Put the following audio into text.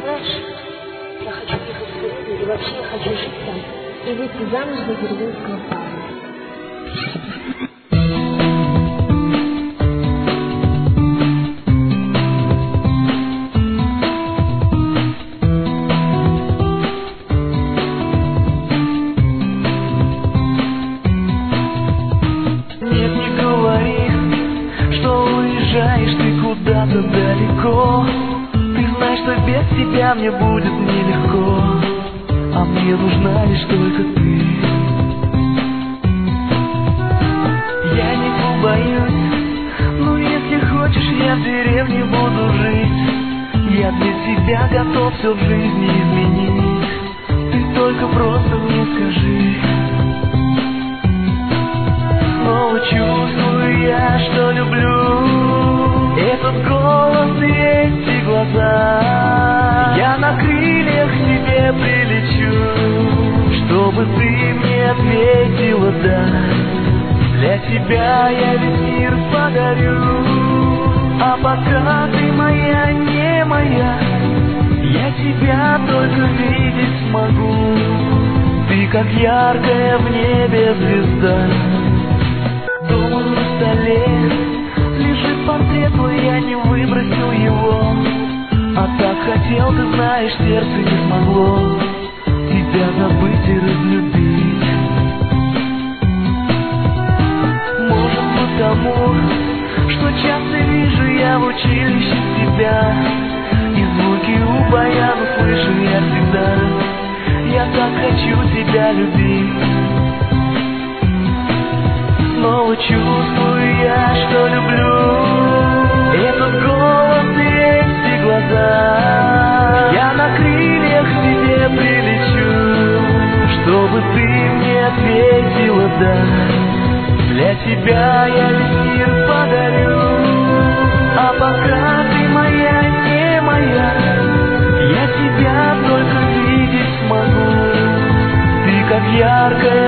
Знаешь, я хочу ехать в Карелию, и вообще я хочу жить там и выйти замуж за деревенского парня. Нет, не говори, что уезжаешь ты куда-то далеко. Ты знаешь, что без тебя мне будет нелегко, а мне нужна лишь только ты. Я не побоюсь, но если хочешь, я в деревне буду жить. Я для тебя готов все в жизни изменить. Ты только просто мне скажи. Снова чувствую я, что люблю этот голос и эти глаза. Я на крыльях к тебе прилечу, чтобы ты мне ответила «да». Для тебя я весь мир подарю, а пока ты моя, не моя, я тебя только видеть смогу. Ты как яркая в небе звезда. Дома на столе лежит портрет твой, я не выбросил его. А так хотел, ты знаешь, сердце не смогло тебя забыть и разлюбить. Может потому, что часто вижу я в училище тебя, и звуки у баяна слышу я всегда. Я так хочу тебя любить. Снова чувствую я, что люблю этот голос и эти глаза. Я на крыльях к тебе прилечу, чтобы ты мне ответила «да». Для тебя я весь мир подарю, а пока ты моя, не моя, я тебя только видеть смогу. Ты как яркая